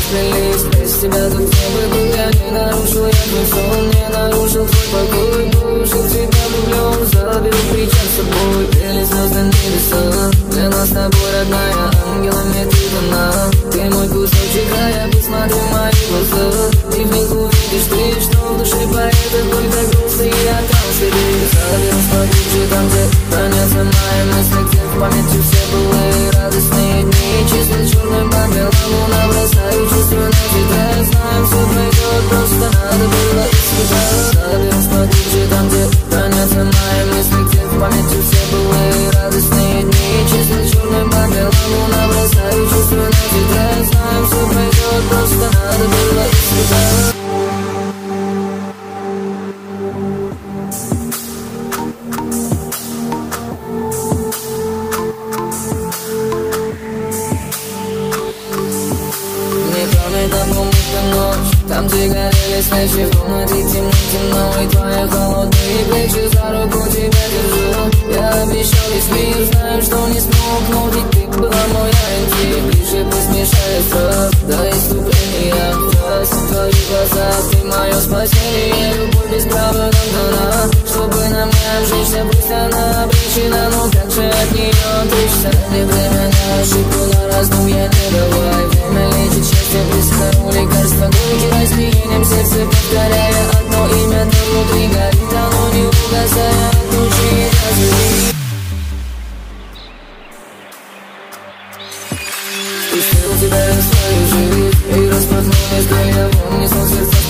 сплелись. Без тебя тут где бы был я, не нарушил я твой сон, не нарушил твой покой. Пушил тебя влюблен, забил причем с собой. Пели звезды небеса, для нас с тобой родная, ангелами ты дана. Ты мой кусочек рая, посмотри в мои глаза, и в них увидишь ты, что в душе поэта только грустно, и я там себе забил смотрите там, где хранятся мои мысли, где в памяти все былые радостные дни. Чисто черным по белому набросаю чувства на тебя. Знаем, все пройдет, просто надо было испытать. Забил смотрите там, где хранятся мои мысли, где в памяти все былые радостные дни. Чисто черным по белому набросаю чувства на тебя. Знаем, все пройдет, просто надо было испытать. Там, где горели свечи, в комнате темно, и твои холодные плечи, за руку тебя держу. Я обещал весь мир, знаю, что не смог, но ведь ты была мой ориентир. Ближе пусть мешает страх до иступления. Раз в твоих глазах ты мое спасение. Любовь без права нам дана, чтобы нам не обжечься. Пусть она обречена, но как же от нее отречься? Не время на ошибку, на раздум я не давай. Время лечит счастье, близко у лекарства горький. Разбиением сердце повторяя одно имя, то внутри горит, оно не угасая от лучей разлюбить. Пустил тебя в свою жизнь и распахнул из крылья, он несол сердца.